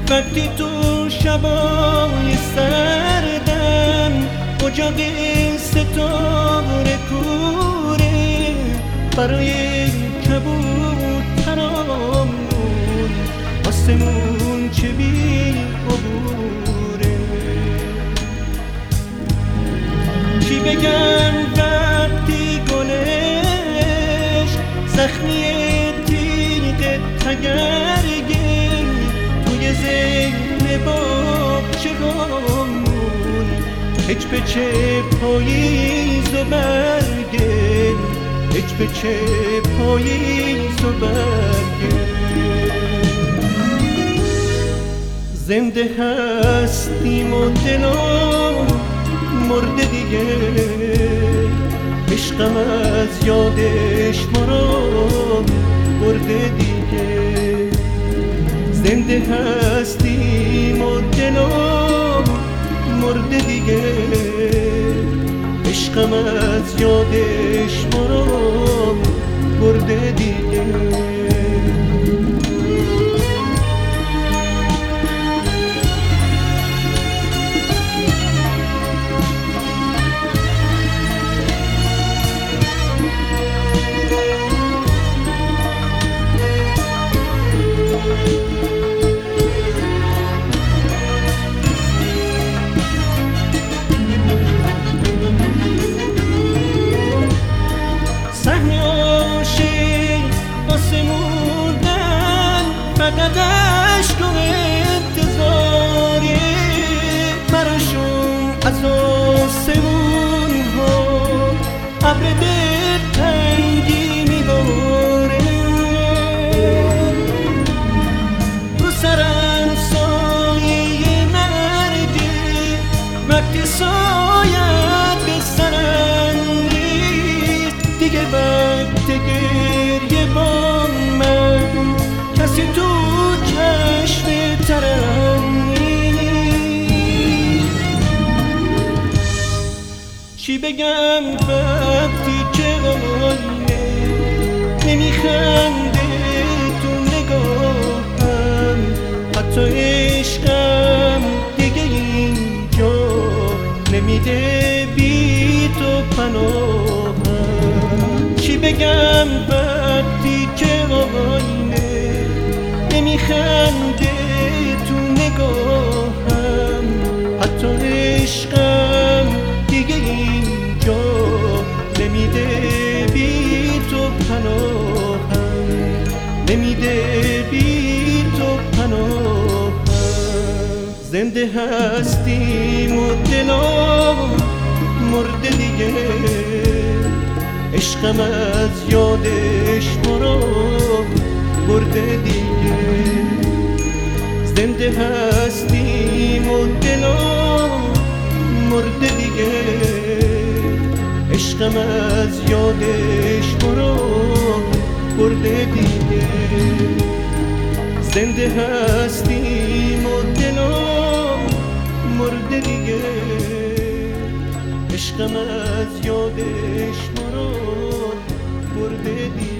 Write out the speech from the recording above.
وقتی تو شبای سردم اجاق ستاره کوره برای کبوترامون آسمون چه بی عبوره. چی بگم وقتی گلش زخمی تیغ تگرگه توی ذهن باغچه‌هامون هیچ به چه پاییز و برگه، هیچ به چه پاییز و برگه. زنده هستیم و دلم مرده دیگه، عشقم از یادش ما رو برده دیگه. زنده هستیم و دلم مرده دیگه، عشقم از یادش ما رو برده دیگه. فقط عشق و انتظاره براشون از آسمون ها ابر دلتنگی میباره. رو سرم سایه مرگه وقتی سایت به سرم ریخت دیگه وقت گریه با من کسی تو چشم ترم نیست. چی بگم وقتی که آینه نمیخنده تو نگاهم، حتی عشقم دیگه اینجا نمیده بی تو پناهم. چی بگم وقتی که آینه نمیخنده تو نگاهم، حتی عشقم دیگه اینجا نمیده بی تو پناهم، نمیده بی تو پناهم. زنده هستیم و دلم مرده دیگه، عشقم از یادش ما رو برده دیگه. زنده هستیم و دلم مرده دیگه، عشقم از یادش ما رو برده دیگه. زنده هستیم و دلم مرده دیگه، عشقم از یادش ما رو برده دیگه.